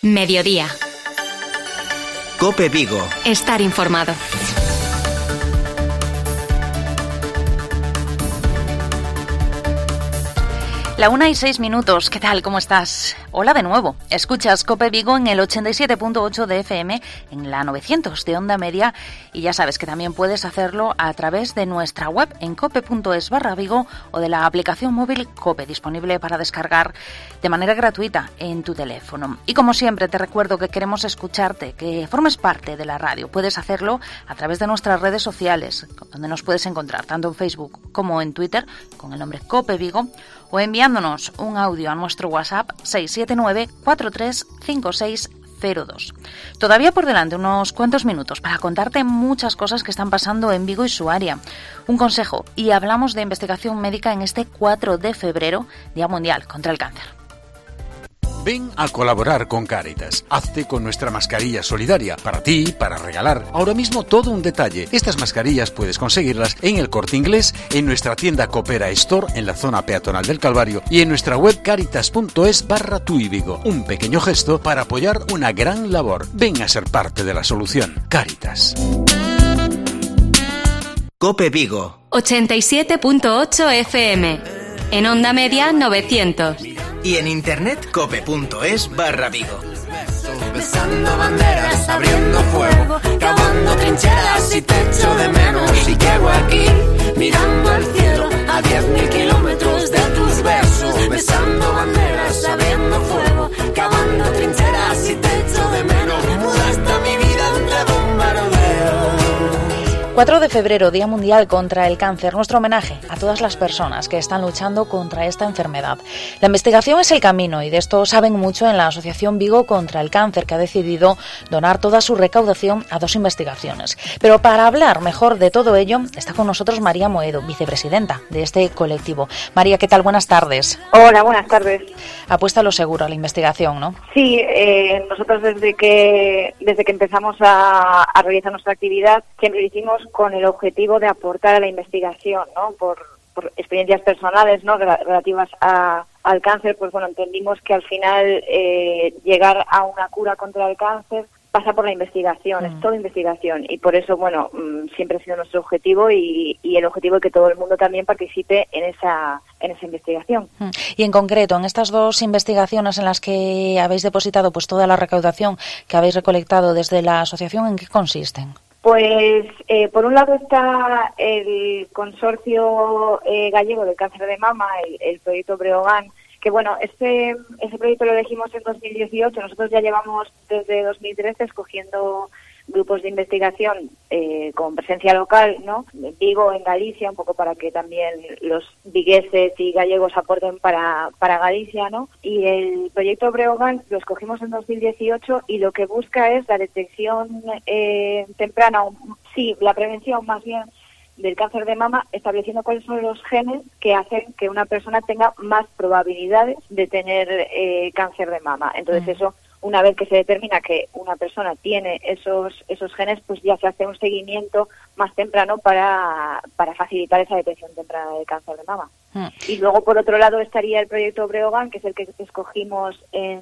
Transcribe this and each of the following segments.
Mediodía. COPE Vigo. Estar informado. La 1:06. ¿Qué tal? ¿Cómo estás? Hola de nuevo. Escuchas COPE Vigo en el 87.8 de FM, en la 900 de onda media, y ya sabes que también puedes hacerlo a través de nuestra web en cope.es/Vigo o de la aplicación móvil COPE, disponible para descargar de manera gratuita en tu teléfono. Y como siempre te recuerdo que queremos escucharte, que formes parte de la radio. Puedes hacerlo a través de nuestras redes sociales, donde nos puedes encontrar tanto en Facebook como en Twitter con el nombre COPE Vigo, o enviándonos un audio a nuestro WhatsApp 679 435602. Todavía por delante unos cuantos minutos para contarte muchas cosas que están pasando en Vigo y su área. Un consejo, y hablamos de investigación médica en este 4 de febrero, Día Mundial contra el Cáncer. Ven a colaborar con Cáritas. Hazte con nuestra mascarilla solidaria. Para ti, para regalar. Ahora mismo todo un detalle. Estas mascarillas puedes conseguirlas en el Corte Inglés, en nuestra tienda Coopera Store en la zona peatonal del Calvario y en nuestra web caritas.es/tuivigo. Un pequeño gesto para apoyar una gran labor. Ven a ser parte de la solución. Cáritas. COPE Vigo. 87.8 FM. En onda media 900. Y en internet cope.es/Vigo. Besando banderas, abriendo fuego, cavando trincheras y te echo de menos. Y llego aquí, mirando al cielo, a 10.000 kilómetros de tus besos. Besando banderas, abriendo fuego, cavando trincheras y te echo de menos. Mudaste mi vida entre bombardeos. 4 de febrero, Día Mundial contra el Cáncer. Nuestro homenaje a todas las personas que están luchando contra esta enfermedad. La investigación es el camino, y de esto saben mucho en la Asociación Vigo contra el Cáncer, que ha decidido donar toda su recaudación a 2 investigaciones. Pero para hablar mejor de todo ello, está con nosotros María Moedo, vicepresidenta de este colectivo. María, ¿qué tal? Buenas tardes. Hola, buenas tardes. Apuesta a lo seguro a la investigación, ¿no? Sí, nosotros desde que empezamos a realizar nuestra actividad, siempre lo hicimos con el objetivo de aportar a la investigación, ¿no? Por experiencias personales, ¿no? Relativas al cáncer, pues bueno, entendimos que al final llegar a una cura contra el cáncer pasa por la investigación, es toda investigación, y por eso, bueno, siempre ha sido nuestro objetivo y el objetivo de que todo el mundo también participe en esa investigación. Y en concreto, en estas 2 investigaciones en las que habéis depositado pues toda la recaudación que habéis recolectado desde la asociación, ¿en qué consisten? Pues, por un lado está el Consorcio Gallego del Cáncer de Mama, el proyecto Breogán, que bueno, ese proyecto lo elegimos en 2018, nosotros ya llevamos desde 2013 escogiendo grupos de investigación con presencia local, ¿no? En Vigo, en Galicia, un poco para que también los vigueses y gallegos aporten para Galicia, ¿no? Y el proyecto Breogán lo escogimos en 2018 y lo que busca es la detección temprana, la prevención más bien, del cáncer de mama, estableciendo cuáles son los genes que hacen que una persona tenga más probabilidades de tener cáncer de mama. Entonces eso, una vez que se determina que una persona tiene esos genes, pues ya se hace un seguimiento más temprano para facilitar esa detección temprana del cáncer de mama. Y luego, por otro lado, estaría el proyecto Breogán, que es el que escogimos en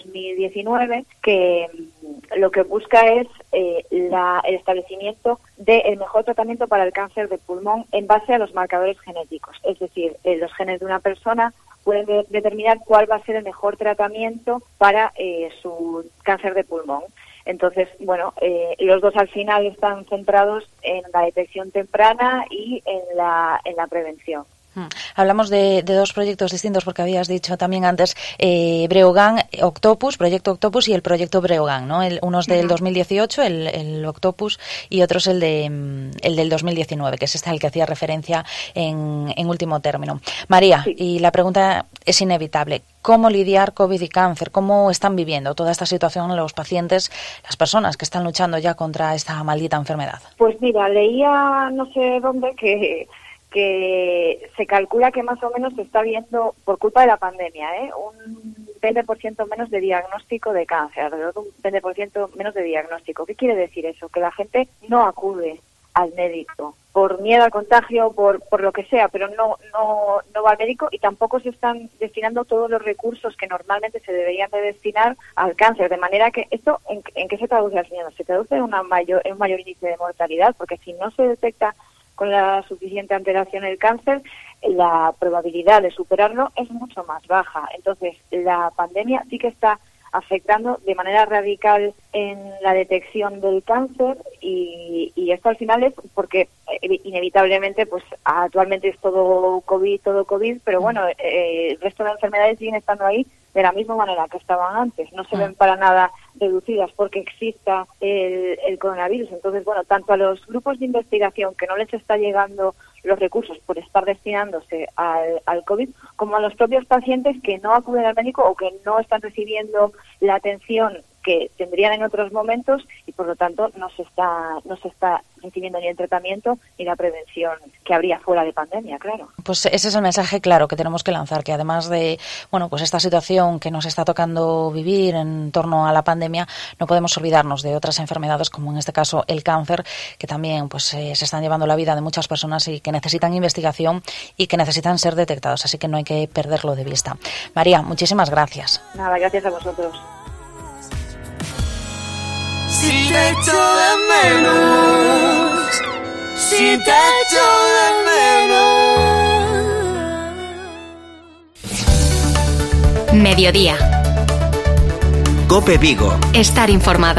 2019, que lo que busca es el establecimiento del mejor tratamiento para el cáncer de pulmón en base a los marcadores genéticos. Es decir, los genes de una persona pueden determinar cuál va a ser el mejor tratamiento para su cáncer de pulmón. Entonces, bueno, los 2 al final están centrados en la detección temprana y en la prevención. Hablamos de 2 proyectos distintos porque habías dicho también antes Breogán Octopus, Proyecto Octopus y el Proyecto Breogán, ¿no? Uno es del 2018, el Octopus, y otro es el del 2019, que es este al que hacía referencia en último término. María, sí. Y la pregunta es inevitable. ¿Cómo lidiar COVID y cáncer? ¿Cómo están viviendo toda esta situación los pacientes, las personas que están luchando ya contra esta maldita enfermedad? Pues mira, leía no sé dónde que se calcula que más o menos se está viendo, por culpa de la pandemia, un 20% menos de diagnóstico de cáncer, alrededor de un 20% menos de diagnóstico. ¿Qué quiere decir eso? Que la gente no acude al médico, por miedo al contagio, por lo que sea, pero no va al médico, y tampoco se están destinando todos los recursos que normalmente se deberían de destinar al cáncer, de manera que esto, ¿en qué se traduce al final? Se traduce en un mayor índice de mortalidad, porque si no se detecta con la suficiente antelación el cáncer, la probabilidad de superarlo es mucho más baja. Entonces, la pandemia sí que está afectando de manera radical en la detección del cáncer, y esto al final es porque inevitablemente pues actualmente es todo COVID, pero bueno, el resto de enfermedades siguen estando ahí de la misma manera que estaban antes, no se ven para nada reducidas porque exista el coronavirus. Entonces, bueno, tanto a los grupos de investigación que no les está llegando los recursos por estar destinándose al COVID, como a los propios pacientes que no acuden al médico o que no están recibiendo la atención que tendrían en otros momentos, y por lo tanto no se está recibiendo ni el tratamiento ni la prevención que habría fuera de pandemia, claro. Pues ese es el mensaje claro que tenemos que lanzar, que además de, bueno, pues esta situación que nos está tocando vivir en torno a la pandemia, no podemos olvidarnos de otras enfermedades, como en este caso el cáncer, que también pues se están llevando la vida de muchas personas y que necesitan investigación y que necesitan ser detectados, así que no hay que perderlo de vista. María, muchísimas gracias. Nada, gracias a vosotros. Si te echo de menos, si te echo de menos. Mediodía. COPE Vigo. Estar informado.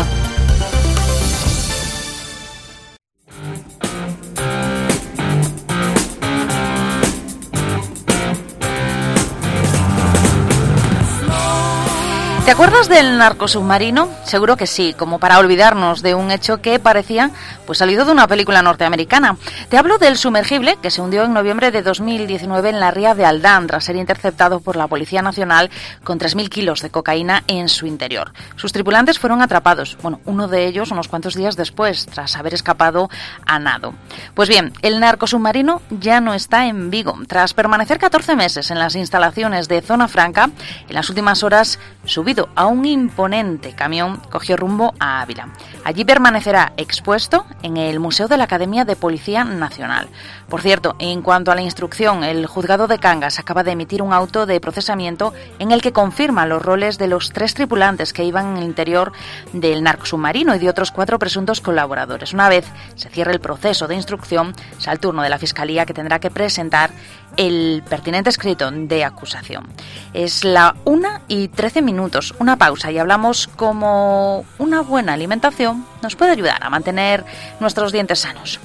¿Te acuerdas del narcosubmarino? Seguro que sí, como para olvidarnos de un hecho que parecía pues salido de una película norteamericana. Te hablo del sumergible que se hundió en noviembre de 2019 en la ría de Aldán tras ser interceptado por la Policía Nacional con 3.000 kilos de cocaína en su interior. Sus tripulantes fueron atrapados, bueno, uno de ellos unos cuantos días después, tras haber escapado a nado. Pues bien, el narcosubmarino ya no está en Vigo. Tras permanecer 14 meses en las instalaciones de Zona Franca, en las últimas horas subido a un imponente camión, cogió rumbo a Ávila. Allí permanecerá expuesto en el Museo de la Academia de Policía Nacional. Por cierto, en cuanto a la instrucción, el juzgado de Cangas acaba de emitir un auto de procesamiento en el que confirma los roles de los 3 tripulantes que iban en el interior del narcosubmarino y de otros 4 presuntos colaboradores. Una vez se cierre el proceso de instrucción, será el turno de la Fiscalía, que tendrá que presentar el pertinente escrito de acusación. Es la 1:13. Una pausa y hablamos cómo una buena alimentación nos puede ayudar a mantener nuestros dientes sanos.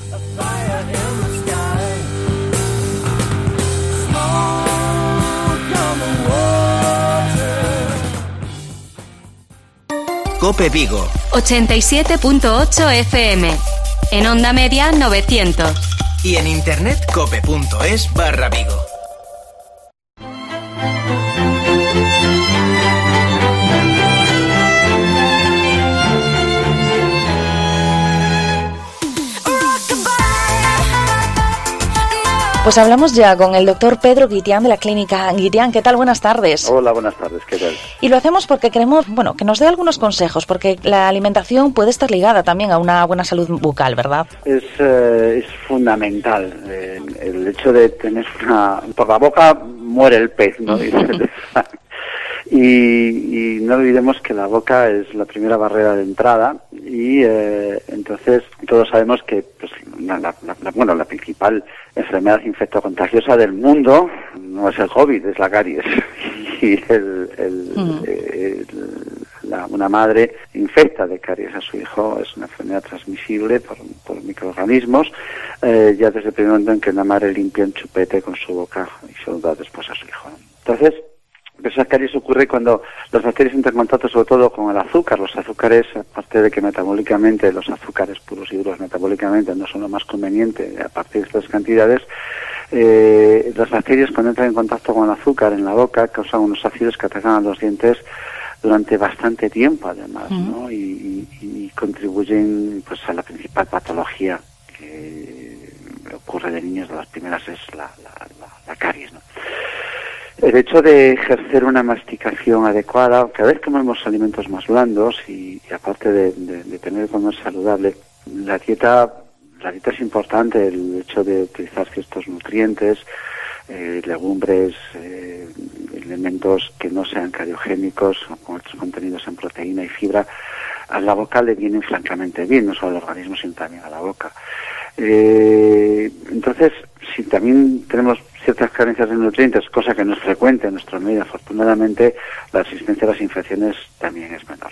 COPE Vigo 87.8 FM. En onda media 900. y en internet cope.es/Vigo. Pues hablamos ya con el doctor Pedro Guitián de la clínica Guitián. ¿Qué tal? Buenas tardes. Hola, buenas tardes. ¿Qué tal? Y lo hacemos porque queremos, bueno, que nos dé algunos consejos, porque la alimentación puede estar ligada también a una buena salud bucal, ¿verdad? Es fundamental. El hecho de tener por la boca muere el pez, ¿no? Y no olvidemos que la boca es la primera barrera de entrada y entonces todos sabemos que pues, la principal enfermedad infectocontagiosa del mundo no es el COVID, es la caries. Y una madre infecta de caries a su hijo, es una enfermedad transmisible por microorganismos, ya desde el primer momento en que una madre limpia un chupete con su boca y se lo da después a su hijo. Entonces, esa caries ocurre cuando las bacterias entran en contacto sobre todo con el azúcar. Los azúcares, aparte de que metabólicamente los azúcares puros y duros metabólicamente no son lo más conveniente a partir de estas cantidades, las bacterias cuando entran en contacto con el azúcar en la boca causan unos ácidos que atacan a los dientes durante bastante tiempo además, ¿no? Y contribuyen pues a la principal patología que ocurre de niños, de las primeras es la caries, ¿no? El hecho de ejercer una masticación adecuada, cada vez comemos alimentos más blandos y aparte de tener comer saludable, la dieta la dieta es importante, el hecho de utilizar ciertos nutrientes, legumbres, elementos que no sean cariogénicos, con otros contenidos en proteína y fibra, a la boca le vienen francamente bien, no solo al organismo, sino también a la boca. Entonces, si también tenemos ciertas carencias de nutrientes, cosa que no es frecuente en nuestro medio, afortunadamente, la resistencia a las infecciones también es menor.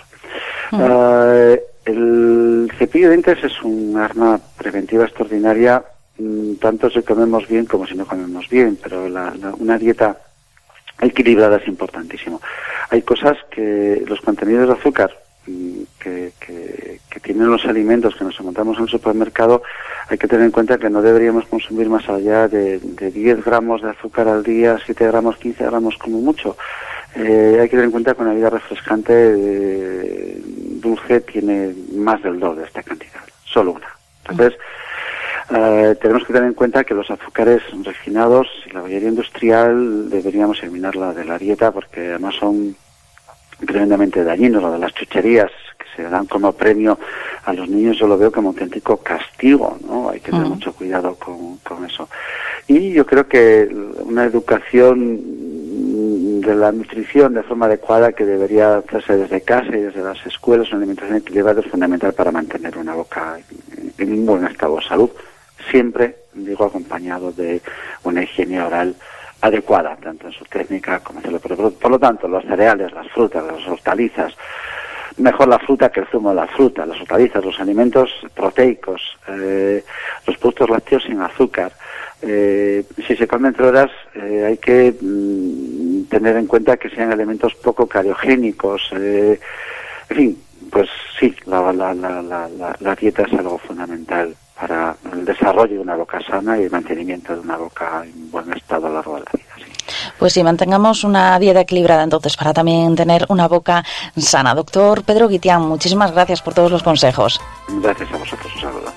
El cepillo de dientes es un arma preventiva extraordinaria, tanto si comemos bien como si no comemos bien, pero una dieta equilibrada es importantísimo. Hay cosas que los contenidos de azúcar que tienen los alimentos que nos encontramos en el supermercado, hay que tener en cuenta que no deberíamos consumir más allá de 10 gramos de azúcar al día, 7 gramos, 15 gramos como mucho. Hay que tener en cuenta que una bebida refrescante dulce tiene más del doble de esta cantidad, solo una. Entonces, tenemos que tener en cuenta que los azúcares refinados y la bollería industrial deberíamos eliminarla de la dieta, porque además son tremendamente dañinos. Lo de las chucherías que se dan como premio a los niños, yo lo veo como auténtico castigo, ¿no? Hay que tener mucho cuidado con eso. Y yo creo que una educación de la nutrición de forma adecuada que debería hacerse desde casa y desde las escuelas, una alimentación equilibrada, es fundamental para mantener una boca en un buen estado de salud, siempre, digo, acompañado de una higiene oral adecuada, tanto en su técnica como en por lo tanto, los cereales, las frutas, las hortalizas, mejor la fruta que el zumo de la fruta, las hortalizas, los alimentos proteicos, los productos lácteos sin azúcar. Si se come entre horas, hay que tener en cuenta que sean alimentos poco cariogénicos. En fin, pues sí, la dieta es algo fundamental para el desarrollo de una boca sana y el mantenimiento de una boca en buen estado a lo largo de la vida. Sí. Pues sí, mantengamos una dieta equilibrada entonces para también tener una boca sana. Doctor Pedro Guitián, muchísimas gracias por todos los consejos. Gracias a vosotros, un saludo.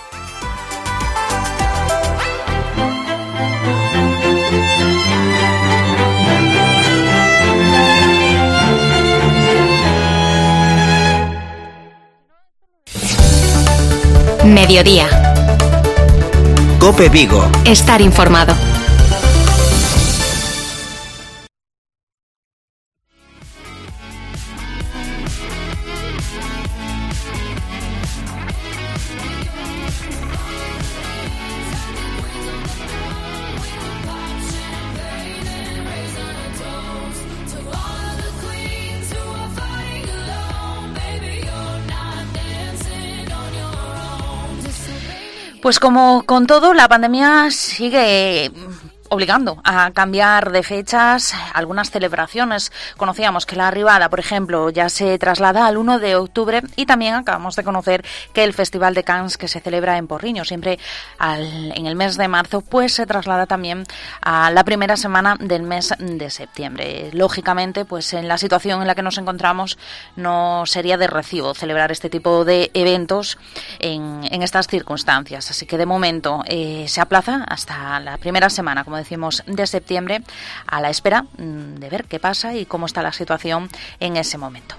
Mediodía. COPE Vigo. Estar informado. Pues como con todo, la pandemia sigue obligando a cambiar de fechas algunas celebraciones. Conocíamos que la Arribada, por ejemplo, ya se traslada al 1 de octubre y también acabamos de conocer que el Festival de Cannes, que se celebra en Porriño siempre en el mes de marzo, pues se traslada también a la primera semana del mes de septiembre. Lógicamente, pues en la situación en la que nos encontramos no sería de recibo celebrar este tipo de eventos en estas circunstancias. Así que de momento se aplaza hasta la primera semana, como decimos, de septiembre, a la espera de ver qué pasa y cómo está la situación en ese momento.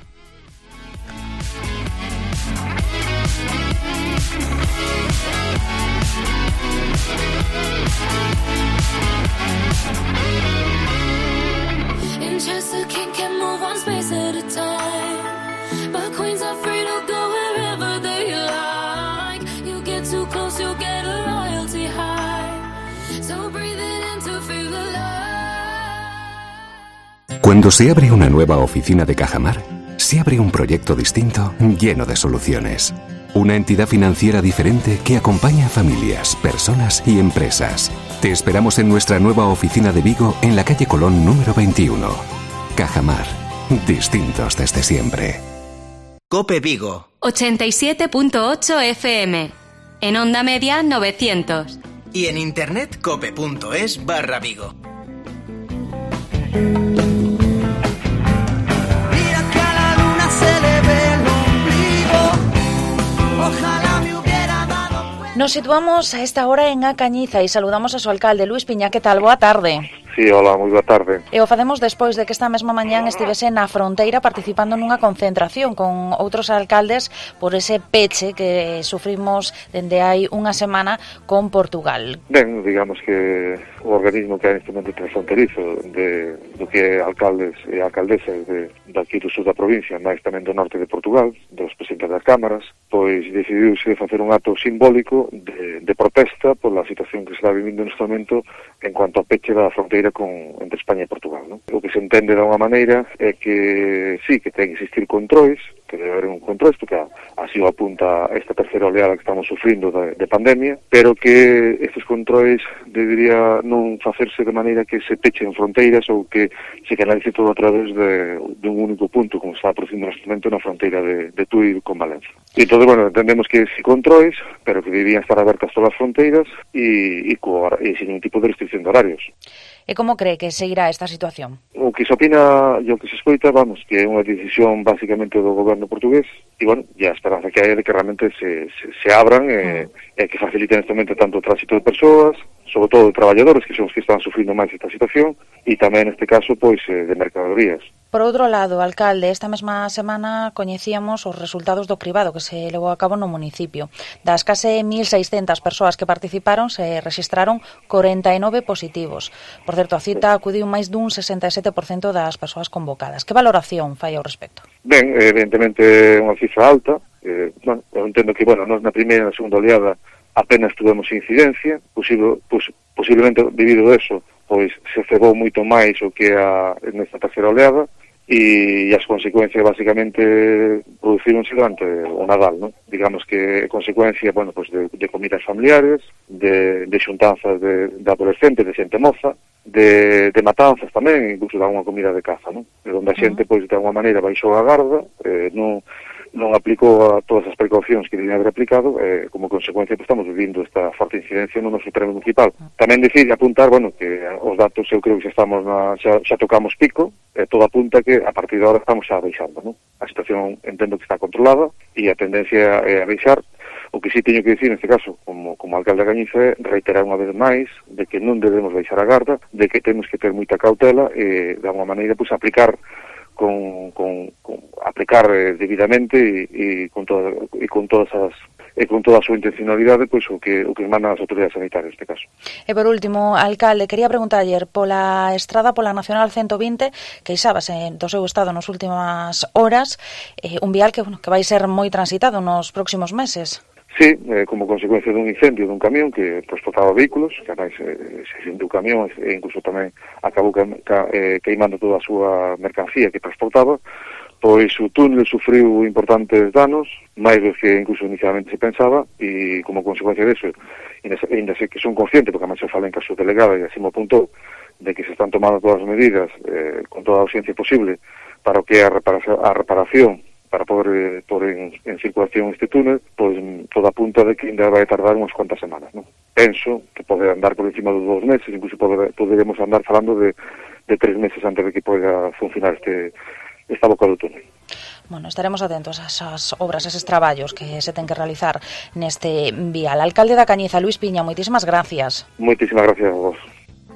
Cuando se abre una nueva oficina de Cajamar, se abre un proyecto distinto lleno de soluciones. Una entidad financiera diferente que acompaña a familias, personas y empresas. Te esperamos en nuestra nueva oficina de Vigo en la calle Colón número 21. Cajamar, distintos desde siempre. COPE Vigo. 87.8 FM. En Onda Media 900. Y en internet cope.es/Vigo. Se le ve el ombligo. Ojalá me hubiera dado cuenta. Nos situamos a esta hora en A Cañiza e saludamos a su alcalde, Luís Piña. Que tal? Boa tarde. Sí, hola, moi boa tarde. E o facemos despois de que esta mesma mañán estivese na fronteira participando nunha concentración con outros alcaldes por ese peche que sufrimos dende hai unha semana con Portugal. Ben, digamos que o organismo que é neste momento transfronterizo do que é alcaldes e alcaldesas daqui do sur da provincia, máis tamén do norte de Portugal, dos presidentes das cámaras, pois decidiuse facer un acto simbólico de protesta pola situación que se está vivindo neste momento en cuanto a peche da fronteira entre España e Portugal, ¿no? O que se entende de unha maneira é que sí, que ten que existir controis, que debe haber un control, porque así o apunta esta terceira oleada que estamos sufrindo de pandemia, pero que estes controis debería non facerse de maneira que se pechen fronteiras ou que se canalice todo a través de un único punto, como está producindo neste momento na fronteira de Tui con Valencia. E entón, bueno, entendemos que si controis, pero que debían estar abertas todas as fronteiras e sin ningún tipo de restricción de horarios. E como cree que seguirá esta situación? O que se opina e o que se escoita, vamos, que é unha decisión basicamente do goberno portugués e, bueno, e a esperanza que hai de que realmente se abran e que faciliten neste momento tanto o tránsito de persoas, sobre todo de traballadores, que son os que están sufrindo máis esta situación, e tamén neste caso, pois, de mercadorías. Por outro lado, alcalde, esta mesma semana coñecíamos os resultados do cribado que se levou a cabo no municipio. Das case 1.600 persoas que participaron, se registraron 49 positivos. Por certo, a cita acudiu máis dun 67% das persoas convocadas. Que valoración fai ao respecto? Ben, evidentemente é unha cifra alta. Bueno, eu entendo que, bueno, nos na primeira e na segunda oleada apenas tuvemos incidencia, posiblemente debido a eso, pois se cebou moito máis o que nesta terceira oleada, e as consecuencias basicamente producironse durante o Nadal, ¿no? Digamos que consecuencia, bueno, pues de comidas familiares, de xuntanzas de adolescentes, de xente moza, de matanzas tamén, incluso da unha comida de caza, ¿no? Onde a xente, pois, de alguma maneira baixou a garda, non aplicou a todas as precaucións que debía haber aplicado, como consecuencia, pues, estamos vivindo esta forte incidencia no noso terreno municipal. Tamén decir e apuntar, bueno, que os datos eu creo que xa tocamos pico, todo apunta que a partir de ahora estamos xa baixando, ¿no? A situación entendo que está controlada e a tendencia é a baixar. O que sí teño que dicir neste caso, como alcalde de Cañiza, é reiterar unha vez máis de que non debemos baixar a garda, de que temos que ter moita cautela e, de alguma maneira, pues, aplicar debidamente e con toda a súa intencionalidade, pois, o que mandan as autoridades sanitarias neste caso. E por último, alcalde, quería preguntarlle pola estrada, pola Nacional 120, que queixábase do seu estado nas últimas horas, un vial que vai ser moi transitado nos próximos meses. Sí, como consecuencia dun incendio dun camión que transportaba vehículos, que además se incendiou o camión e incluso tamén acabou queimando toda a súa mercancía que transportaba, pois o túnel sufriu importantes danos, máis do que incluso inicialmente se pensaba, e como consecuencia deso, ainda sei que son consciente, porque además se fala en caso delegada e así me apuntou, de que se están tomando todas as medidas con toda a urgencia posible para o que é a reparación, para poder pôr en circulación este túnel, pois toda apunta de que ainda vai tardar unhas cuantas semanas, ¿no? Penso que pode andar por encima dos 2 meses, incluso poderemos andar falando de 3 meses antes de que poida funcionar esta boca do túnel. Bueno, estaremos atentos a esas obras, a esos traballos que se ten que realizar neste vial. Alcalde da Cañiza, Luís Piña, moitísimas gracias. Moitísimas gracias a vos.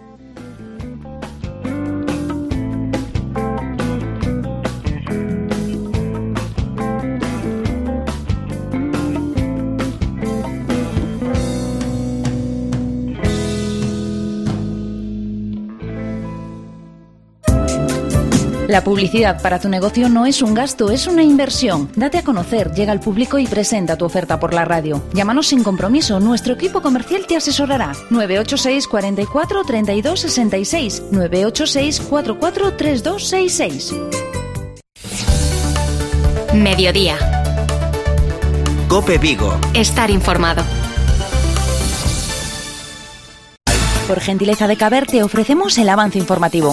La publicidad para tu negocio no es un gasto, es una inversión. Date a conocer, llega al público y presenta tu oferta por la radio. Llámanos sin compromiso, nuestro equipo comercial te asesorará. 986 44 32 66, 986 44 32 66. Mediodía. COPE Vigo. Estar informado. Por gentileza de Caber te ofrecemos el avance informativo.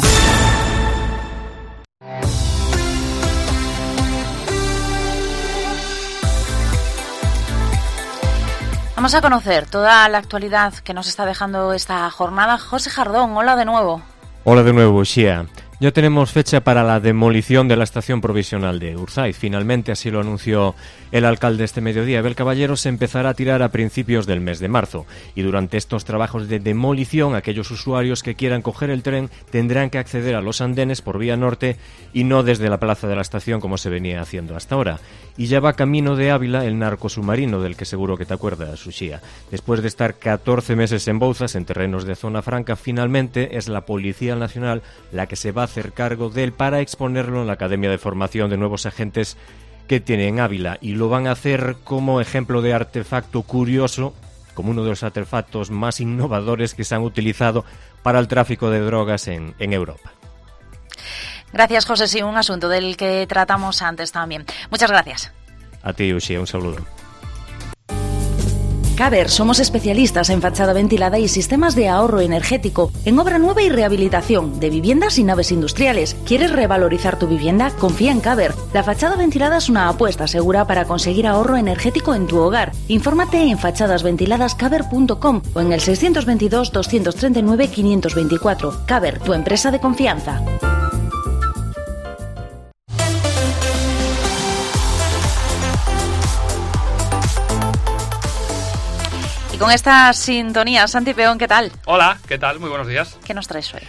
Vamos a conocer toda la actualidad que nos está dejando esta jornada. José Jardón, hola de nuevo. Hola de nuevo, Xia. Ya tenemos fecha para la demolición de la estación provisional de Urzaiz. Finalmente, así lo anunció el alcalde este mediodía. Abel Caballero se empezará a tirar a principios del mes de marzo. Y durante estos trabajos de demolición, aquellos usuarios que quieran coger el tren tendrán que acceder a los andenes por vía norte y no desde la plaza de la estación como se venía haciendo hasta ahora. Y ya va camino de Ávila el narco submarino del que seguro que te acuerdas, Uxía. Después de estar 14 meses en Bouzas, en terrenos de zona franca, finalmente es la Policía Nacional la que se va a hacer cargo de él para exponerlo en la Academia de Formación de Nuevos Agentes que tiene en Ávila, y lo van a hacer como ejemplo de artefacto curioso, como uno de los artefactos más innovadores que se han utilizado para el tráfico de drogas en Europa. Gracias, José. Sí, un asunto del que tratamos antes también. Muchas gracias. A ti, Uxía, un saludo. Caber, somos especialistas en fachada ventilada y sistemas de ahorro energético, en obra nueva y rehabilitación de viviendas y naves industriales. ¿Quieres revalorizar tu vivienda? Confía en Caber. La fachada ventilada es una apuesta segura para conseguir ahorro energético en tu hogar. Infórmate en fachadasventiladascaber.com o en el 622 239 524. Caber, tu empresa de confianza. Y con esta sintonía, Santi Peón, ¿qué tal? Hola, ¿qué tal? Muy buenos días. ¿Qué nos traes hoy?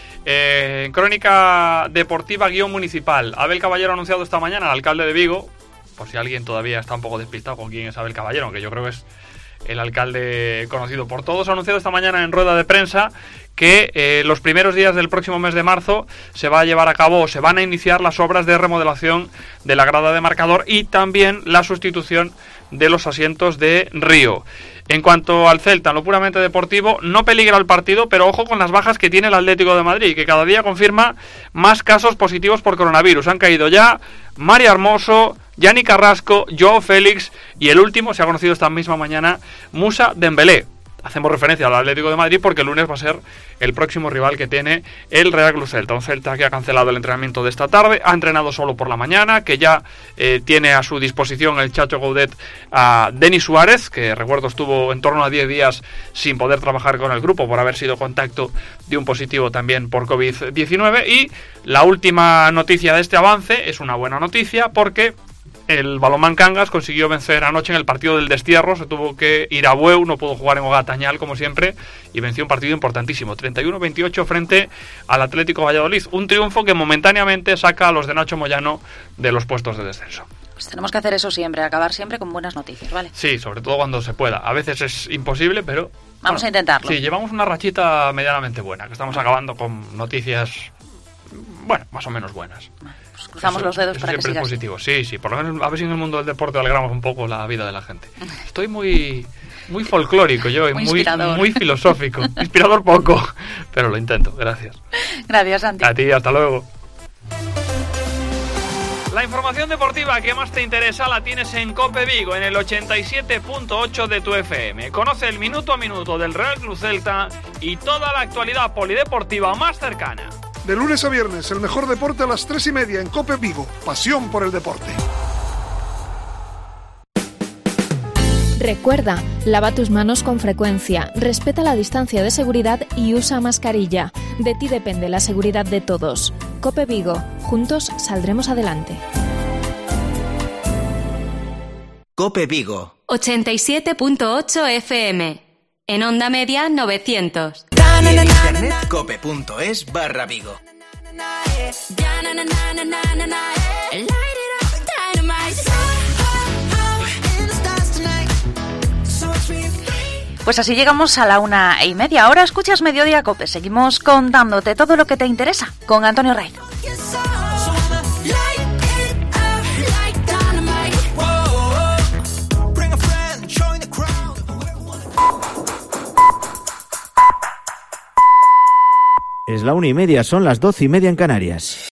Crónica deportiva _municipal. Abel Caballero ha anunciado esta mañana, el alcalde de Vigo, por si alguien todavía está un poco despistado con quién es Abel Caballero, aunque yo creo que es el alcalde conocido por todos, ha anunciado esta mañana en rueda de prensa que los primeros días del próximo mes de marzo se va a llevar a cabo, se van a iniciar las obras de remodelación de la grada de marcador y también la sustitución de los asientos de Río. En cuanto al Celta, en lo puramente deportivo, no peligra el partido, pero ojo con las bajas que tiene el Atlético de Madrid, que cada día confirma más casos positivos por coronavirus. Han caído ya Mari Hermoso, Yanni Carrasco, Joao Félix y el último, se ha conocido esta misma mañana, Moussa Dembélé. Hacemos referencia al Atlético de Madrid porque el lunes va a ser el próximo rival que tiene el Real Club Celta. Un Celta que ha cancelado el entrenamiento de esta tarde, ha entrenado solo por la mañana, que ya tiene a su disposición el Chacho Gaudet a Denis Suárez, que recuerdo estuvo en torno a 10 días sin poder trabajar con el grupo por haber sido contacto de un positivo también por COVID-19. Y la última noticia de este avance es una buena noticia porque el Balonmán Cangas consiguió vencer anoche en el partido del destierro, se tuvo que ir a Bueu, no pudo jugar en Ogatañal como siempre y venció un partido importantísimo, 31-28 frente al Atlético Valladolid, un triunfo que momentáneamente saca a los de Nacho Moyano de los puestos de descenso. Pues tenemos que hacer eso siempre, acabar siempre con buenas noticias, ¿vale? Sí, sobre todo cuando se pueda, a veces es imposible, pero vamos a intentarlo. Sí, llevamos una rachita medianamente buena, que estamos acabando con noticias, bueno, más o menos buenas. Pues cruzamos los dedos para que siga positivo. Así. Sí, por lo menos a ver si en el mundo del deporte alegramos un poco la vida de la gente. Estoy muy folclórico yo, muy filosófico. Inspirador poco, pero lo intento. Gracias. Gracias, Santi. A ti, hasta luego. La información deportiva que más te interesa la tienes en COPE Vigo, en el 87.8 de tu FM. Conoce el minuto a minuto del Real Club Celta y toda la actualidad polideportiva más cercana. De lunes a viernes, el mejor deporte a las 3:30 en COPE Vigo. Pasión por el deporte. Recuerda, lava tus manos con frecuencia, respeta la distancia de seguridad y usa mascarilla. De ti depende la seguridad de todos. COPE Vigo, juntos saldremos adelante. COPE Vigo 87.8 FM. En onda media 900. En internet cope.es/Vigo. Pues así llegamos a la 1:30. Ahora escuchas Mediodía Cope. Seguimos contándote todo lo que te interesa con Antonio Rey. Es la 1:30, son las 12:30 en Canarias.